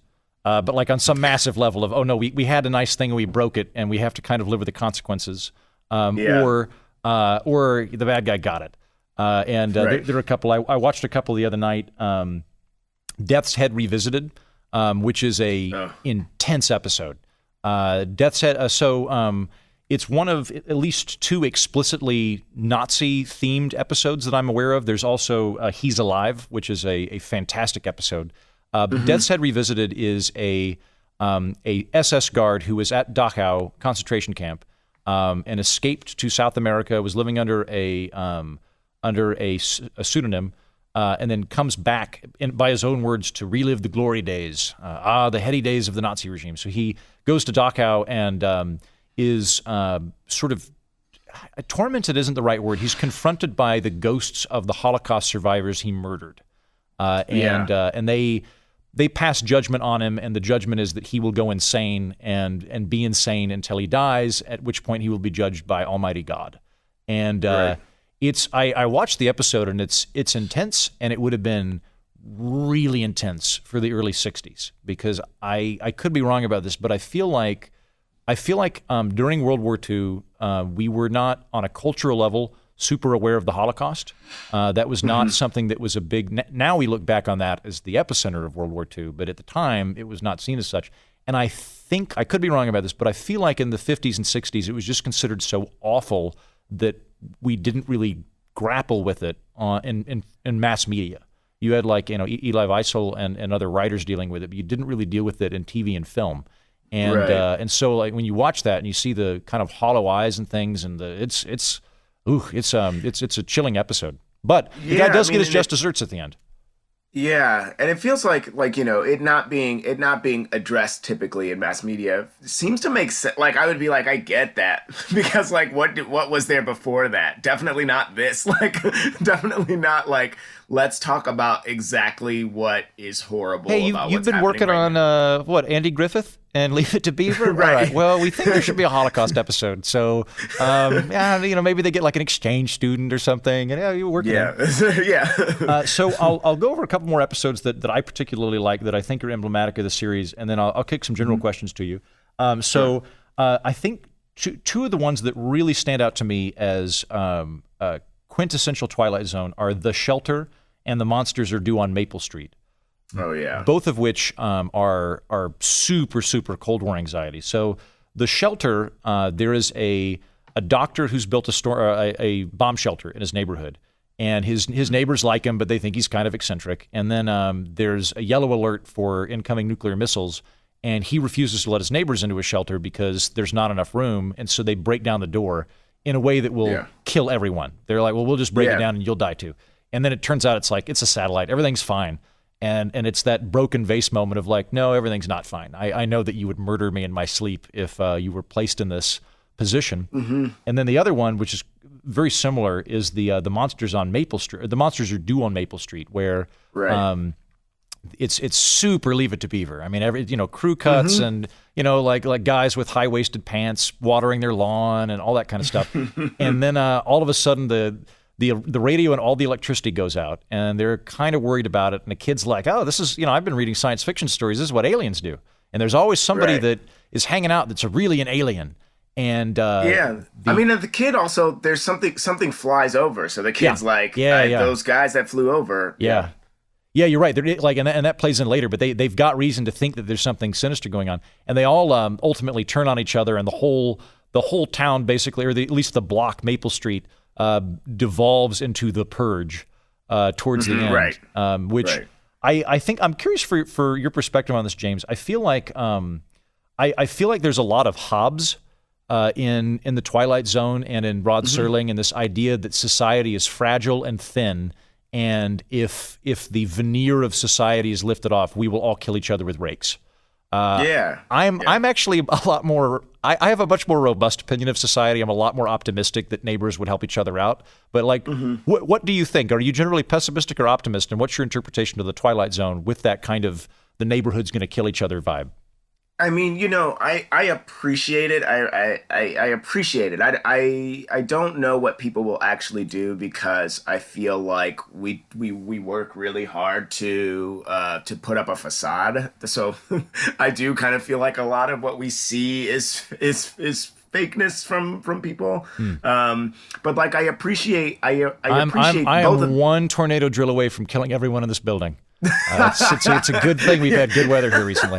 Uh, but like on some massive level of, oh no, we, we had a nice thing and we broke it and we have to kind of live with the consequences. Um, Yeah. Or uh, or the bad guy got it. Uh, and uh, Right. there, there are a couple, I, I watched a couple the other night, um, Death's Head Revisited, um, which is a Oh. intense episode. Uh, Death's Head, uh, so um, it's one of at least two explicitly Nazi-themed episodes that I'm aware of. There's also uh, He's Alive, which is a, a fantastic episode. Uh, but Death's Head Revisited is a um, a S S guard who was at Dachau concentration camp um, and escaped to South America, was living under a um, under a, s- a pseudonym, uh, and then comes back, in, by his own words, to relive the glory days, uh, ah, the heady days of the Nazi regime. So he goes to Dachau and um, is uh, sort of tormented isn't the right word. He's confronted by the ghosts of the Holocaust survivors he murdered, uh, and Yeah. uh, and they they pass judgment on him, and the judgment is that he will go insane and and be insane until he dies, at which point he will be judged by Almighty God. And uh, Right. it's I, I watched the episode, and it's it's intense, and it would have been really intense for the early sixties, because I I could be wrong about this, but I feel like I feel like um, during World War Two, uh, we were not on a cultural level super aware of the Holocaust. Uh, that was not something that was a big. n- Now we look back on that as the epicenter of World War Two, but at the time it was not seen as such. And I think I could be wrong about this, but I feel like in the fifties and sixties it was just considered so awful that we didn't really grapple with it uh, in, in in mass media. You had like you know E- Eli Wiesel and, and other writers dealing with it, but you didn't really deal with it in T V and film. And Right. uh, and so like when you watch that and you see the kind of hollow eyes and things, and the it's it's ooh it's um it's it's a chilling episode. But the Yeah, guy does I get mean, his and just it- desserts at the end. Yeah, and it feels like like you know it not being it not being addressed typically in mass media seems to make sense. Like I would be like I get that because like what did, what was there before that? Definitely not this. Like definitely not like let's talk about exactly what is horrible. Hey, you, about you've what's been happening working right on now. uh, what Andy Griffith and Leave It to Beaver. Right. All right. Well, we think there should be a Holocaust episode. So, um, yeah, you know, maybe they get like an exchange student or something, and yeah, you're working. Yeah, yeah. Uh, so I'll I'll go over a couple more episodes that, that I particularly like that I think are emblematic of the series, and then I'll, I'll kick some general questions to you. Um, so uh, I think two, two of the ones that really stand out to me as um, uh, quintessential Twilight Zone are The Shelter and The Monsters Are Due on Maple Street. Oh yeah. Both of which um, are are super super Cold War anxiety. So The Shelter, uh, there is a a doctor who's built a store a, a bomb shelter in his neighborhood. And his his neighbors like him, but they think he's kind of eccentric. And then um, there's a yellow alert for incoming nuclear missiles, and he refuses to let his neighbors into his shelter because there's not enough room. And so they break down the door in a way that will Yeah. kill everyone. They're like, well, we'll just break it Yeah. down and you'll die too. And then it turns out it's like, it's a satellite. Everything's fine. And and it's that broken vase moment of like, no, everything's not fine. I, I know that you would murder me in my sleep if uh, you were placed in this position. Mm-hmm. And then the other one, which is very similar, is the uh, the monsters on Maple Street. The monsters are due on Maple Street, where Right. um, it's it's super Leave It to Beaver. I mean, every you know crew cuts and you know like like guys with high waisted pants watering their lawn and all that kind of stuff. And then uh, all of a sudden the the the radio and all the electricity goes out, and they're kind of worried about it. And the kid's like, "Oh, this is you know I've been reading science fiction stories. This is what aliens do." And there's always somebody Right. that is hanging out that's really an alien. And uh, Yeah, I mean, the kid also there's something something flies over, so the kid's Yeah. like, Yeah, I- yeah. those guys that flew over. Yeah. Yeah, you're right. They're like, and that, and that plays in later, but they, they've got reason to think that there's something sinister going on. And they all um, ultimately turn on each other, and the whole the whole town basically, or the, at least the block, Maple Street, uh, devolves into the Purge uh, towards the end. right. Um, which Right. I, I think, I'm curious for, for your perspective on this, James. I feel like um, I, I feel like there's a lot of Hobbes uh, in in the Twilight Zone and in Rod Serling, and this idea that society is fragile and thin, and if if the veneer of society is lifted off, we will all kill each other with rakes. Uh, Yeah. I'm I'm actually a lot more. I, I have a much more robust opinion of society. I'm a lot more optimistic that neighbors would help each other out. But like, what what do you think? Are you generally pessimistic or optimistic? And what's your interpretation of the Twilight Zone with that kind of the neighborhood's going to kill each other vibe? I mean, you know, I I appreciate it. I I I I appreciate it. I I I don't know what people will actually do because I feel like we we we work really hard to uh to put up a facade. So I do kind of feel like a lot of what we see is is is fakeness from from people. Hmm. Um, but like I appreciate I I I'm, I'm, appreciate I both am of one tornado drill away from killing everyone in this building. Uh, it's, it's, it's a good thing we've had good weather here recently.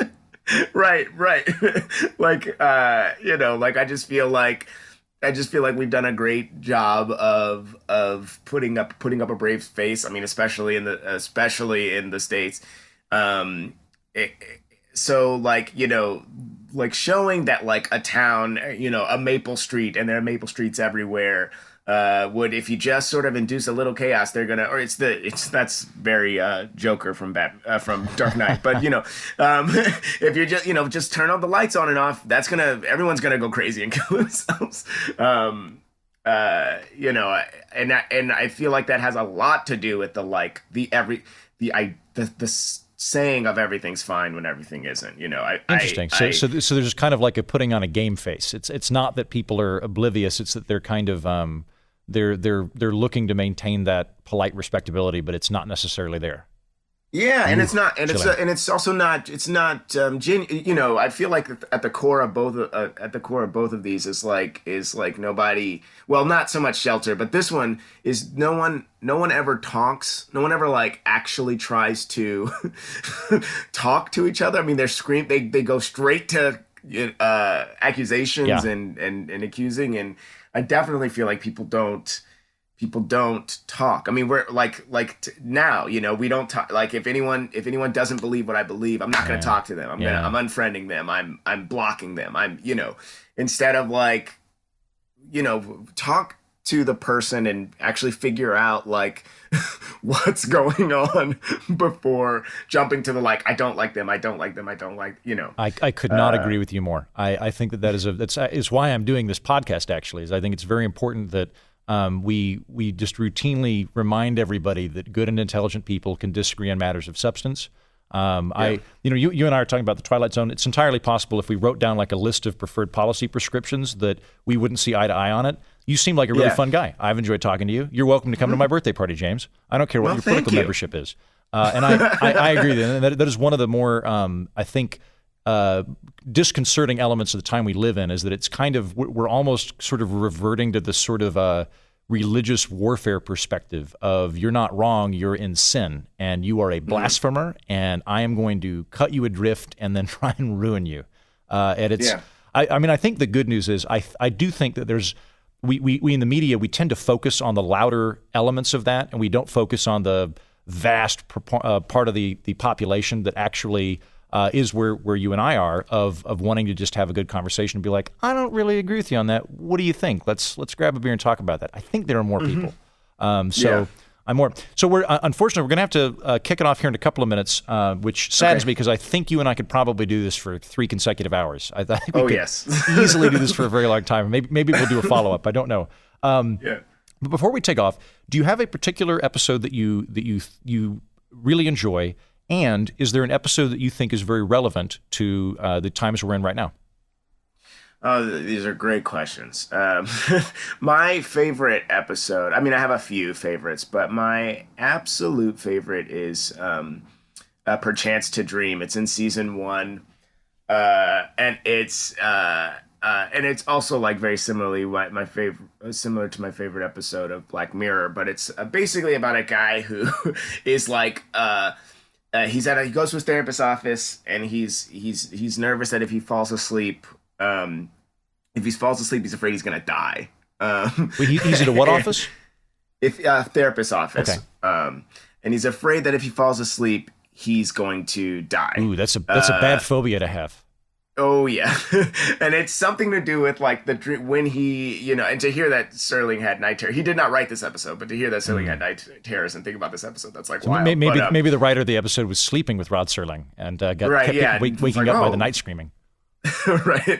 Right, right. Like uh, you know, like I just feel like I just feel like we've done a great job of of putting up putting up a brave face. I mean, especially in the especially in the States. Um, it, so like, you know, like showing that like a town, you know, a Maple Street, and there are Maple Streets everywhere, uh, would, if you just sort of induce a little chaos, they're gonna, or it's the, it's, that's very, uh, Joker from Bat, uh, from Dark Knight, but you know, um, if you're just, you know, just turn all the lights on and off, that's gonna, everyone's gonna go crazy and kill themselves. Um, uh, you know, and, I- and I feel like that has a lot to do with the, like, the every, the, I, the, the, s- saying of everything's fine when everything isn't, you know. I Interesting. I, So, I, so, so there's kind of like a putting on a game face. It's it's not that people are oblivious. It's that they're kind of um, they're they're they're looking to maintain that polite respectability, but it's not necessarily there. Yeah, and Ooh, it's not, and it's chilling. uh, and it's also not, it's not, um, gen, you know, I feel like at the core of both, uh, at the core of both of these is like, is like nobody, well, not so much Shelter, but this one is no one, no one ever talks, no one ever like actually tries to talk to each other. I mean, they're scream, they they go straight to uh, accusations Yeah. and and and accusing, and I definitely feel like people don't people don't talk. I mean, we're like like t- now, you know, we don't talk. Like if anyone if anyone doesn't believe what I believe, I'm not going Yeah. to talk to them. I'm Yeah. gonna I'm unfriending them. I'm I'm blocking them. I'm you know, instead of like, you know, talk to the person and actually figure out like what's going on before jumping to the like I don't like them. I don't like them. I don't like, you know. I, I could not Uh, agree with you more. I, I think that that is a that's is why I'm doing this podcast. Actually, is I think it's very important that um, we we just routinely remind everybody that good and intelligent people can disagree on matters of substance. Um, I Yeah. you know you you and I are talking about the Twilight Zone. It's entirely possible if we wrote down like a list of preferred policy prescriptions that we wouldn't see eye to eye on it. You seem like a really Yeah. fun guy. I've enjoyed talking to you. You're welcome to come to my birthday party, James. I don't care what Well, your thank political you. membership is. Uh, and I, I, I agree. And that, that is one of the more, um, I think, uh, disconcerting elements of the time we live in is that it's kind of, we're we're almost sort of reverting to this sort of uh, religious warfare perspective of you're not wrong, you're in sin, and you are a blasphemer, and I am going to cut you adrift and then try and ruin you. Uh, and it's, Yeah. I, I mean, I think the good news is I, I do think that there's, we, we, we in the media, we tend to focus on the louder elements of that, and we don't focus on the vast propo- uh, part of the, the population that actually uh, is where, where you and I are of of wanting to just have a good conversation and be like, I don't really agree with you on that. What do you think? Let's let's grab a beer and talk about that. I think there are more people. Um, so Yeah. I'm more. So we're uh, unfortunately we're going to have to uh, kick it off here in a couple of minutes, uh, which saddens Okay. me because I think you and I could probably do this for three consecutive hours. I think we Oh, could yes. easily do this for a very long time. Maybe maybe we'll do a follow up. I don't know. Um, Yeah. but before we take off, do you have a particular episode that you that you you really enjoy, and is there an episode that you think is very relevant to uh, the times we're in right now? Oh, th- these are great questions. Um, my favorite episode, I mean, I have a few favorites, but my absolute favorite is um, uh, Perchance to Dream. It's in season one, uh, and it's uh, uh, and it's also like very similarly my, my favorite, similar to my favorite episode of Black Mirror. But it's uh, basically about a guy who is like. Uh, uh, he's at a, he goes to his therapist's office, and he's he's he's nervous that if he falls asleep, um, if he falls asleep, he's afraid he's gonna die. Um, Wait, he, he's at a what office? if uh, therapist's office, Okay. um, and he's afraid that if he falls asleep, he's going to die. Ooh, that's a that's a Uh, bad phobia to have. Oh yeah, and it's something to do with like the dream when he, you know, and to hear that Sterling had night terrors. He did not write this episode, but to hear that Sterling had night terrors and think about this episode, that's like wild. Maybe maybe, But, um, maybe the writer of the episode was sleeping with Rod Serling and uh, got Right, kept yeah, wake, it's waking like, up by oh. the night screaming. right?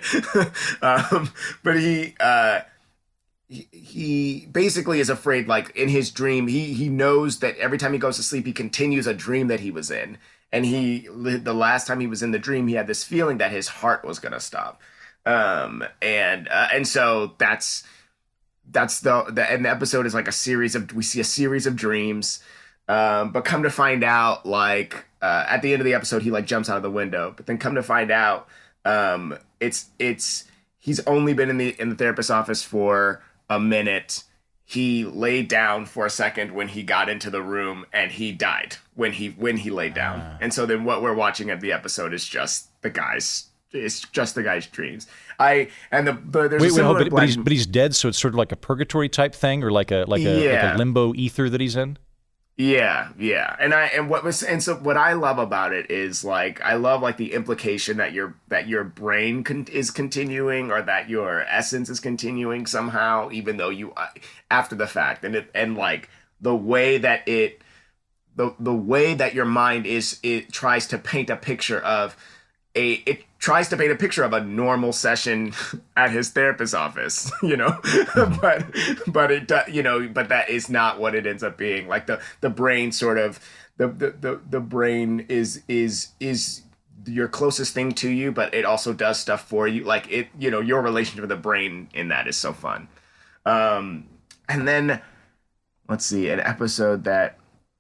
um, but he, uh, he he basically is afraid. Like in his dream, he he knows that every time he goes to sleep, he continues a dream that he was in, and he the last time he was in the dream, he had this feeling that his heart was gonna stop, um, and uh, and so that's that's the, the and the episode is like a series of we see a series of dreams, um, but come to find out, like uh, at the end of the episode, he like jumps out of the window, but then come to find out, um, it's it's he's only been in the in the therapist's office for a minute. He laid down for a second when he got into the room, and he died when he when he laid down. Uh. And so then what we're watching at the episode is just the guy's it's just the guy's dreams. I and the but there's wait, a wait, hold, black... but, but he's but he's dead, so it's sort of like a purgatory type thing, or like a like a, yeah. like a limbo ether that he's in. Yeah, yeah, and I and what was and so what I love about it is like I love like the implication that your that your brain con- is continuing, or that your essence is continuing somehow, even though you uh, after the fact, and it and like the way that it the the way that your mind is it tries to paint a picture of a it tries to paint a picture of a normal session at his therapist's office, you know, but but it does, you know, but that is not what it ends up being. Like the the brain sort of the the the, the brain is is is your closest thing to you, but it also does stuff for you. Like it, you know, your relationship with the brain in that is so fun. Um, and then let's see, an episode that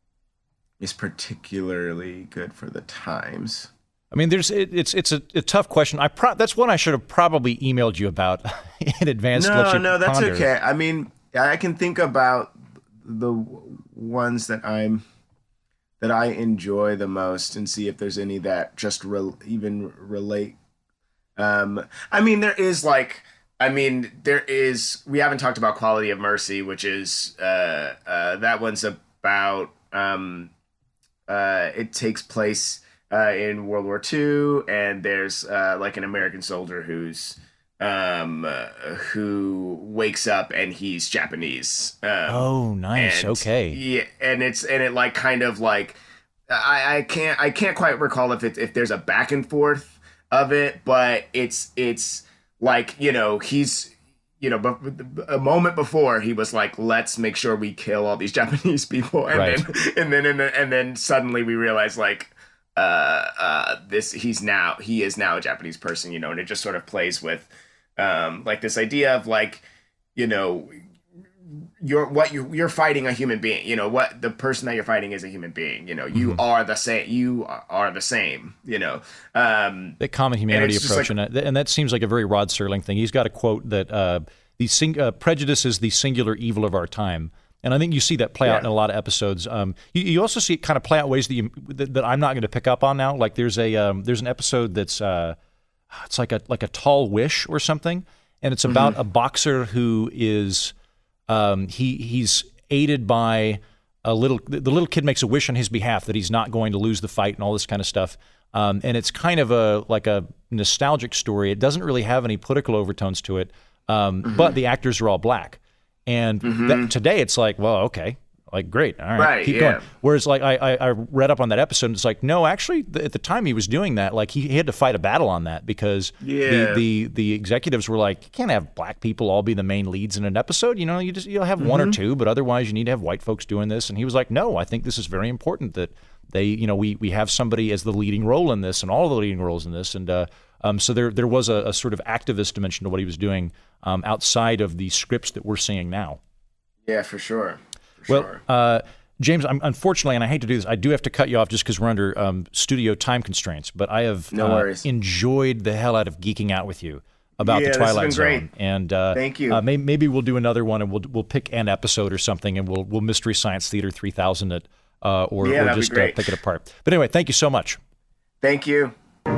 is particularly good for the times. I mean, there's it, it's it's a, a tough question. I pro- that's one I should have probably emailed you about in advance. No, to no, that's ponder. okay. I mean, I can think about the ones that I'm that I enjoy the most and see if there's any that just re- even relate. Um, I mean, there is like, I mean, there is. We haven't talked about Quality of Mercy, which is uh, uh, that one's about. Um, uh, it takes place. Uh, in World War Two, and there's uh, like an American soldier who's um, uh, who wakes up and he's Japanese. Um, oh, nice. and, okay. Yeah, and it's and it like kind of like I, I can't I can't quite recall if it if there's a back and forth of it, but it's it's like, you know, he's you know, but a moment before he was like, let's make sure we kill all these Japanese people, and right. then and then and then and then suddenly we realize like. Uh, uh, this he's now he is now a Japanese person, you know, and it just sort of plays with, um, like this idea of like, you know, you're what you you're fighting a human being, you know, what the person that you're fighting is a human being, you know, you mm-hmm. are the same, you are the same, you know, um, that common humanity approach, like, and that, and that seems like a very Rod Serling thing. He's got a quote that uh, the sing- uh, prejudice is the singular evil of our time. And I think you see that play out yeah. in a lot of episodes. Um, you, you also see it kind of play out ways that you that, that I'm not going to pick up on now. Like there's a um, there's an episode that's uh, it's like a like a tall wish or something, and it's about mm-hmm. a boxer who is um, he he's aided by a little the little kid makes a wish on his behalf that he's not going to lose the fight and all this kind of stuff. Um, and it's kind of a like a nostalgic story. It doesn't really have any political overtones to it, um, mm-hmm. but the actors are all black. And mm-hmm. that, today it's like, well, okay, like great, all right, right keep yeah. going. Whereas like I, I, I read up on that episode, and it's like, no, actually, th- at the time he was doing that, like he, he had to fight a battle on that because yeah. the, the the executives were like, you can't have black people all be the main leads in an episode. You know, you just you'll have mm-hmm. one or two, but otherwise you need to have white folks doing this. And he was like, no, I think this is very important that they, you know, we we have somebody as the leading role in this and all the leading roles in this, and uh, um, so there there was a, a sort of activist dimension to what he was doing um, outside of the scripts that we're seeing now. Yeah, for sure. For well, sure. Uh, James, I'm, unfortunately, and I hate to do this, I do have to cut you off just because we're under um, studio time constraints. But I have no uh, worries. enjoyed the hell out of geeking out with you about yeah, the Twilight this has been Zone. Great. And uh, thank you. Uh, may, maybe we'll do another one, and we'll we'll pick an episode or something, and we'll we'll Mystery Science Theater three thousand it, uh, or, yeah, or just uh, pick it apart. But anyway, thank you so much. Thank you.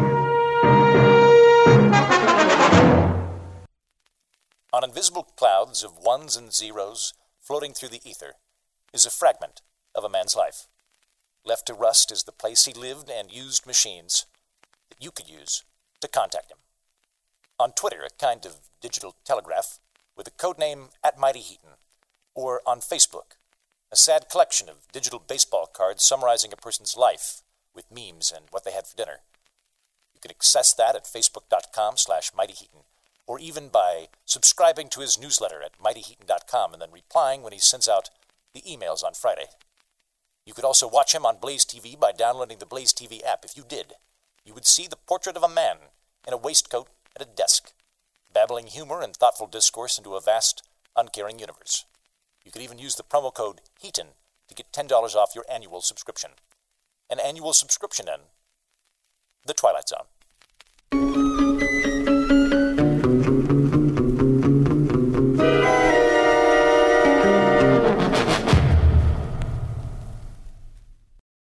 On invisible clouds of ones and zeros floating through the ether is a fragment of a man's life. Left to rust is the place he lived and used machines that you could use to contact him. On Twitter, a kind of digital telegraph with a codename at Mighty Heaton, or on Facebook, a sad collection of digital baseball cards summarizing a person's life with memes and what they had for dinner. You can access that at facebook.com slash Mighty Heaton, or even by subscribing to his newsletter at mighty heaton dot com and then replying when he sends out the emails on Friday. You could also watch him on Blaze T V by downloading the Blaze T V app. If you did, you would see the portrait of a man in a waistcoat at a desk, babbling humor and thoughtful discourse into a vast, uncaring universe. You could even use the promo code HEATON to get ten dollars off your annual subscription. An annual subscription in The Twilight Zone.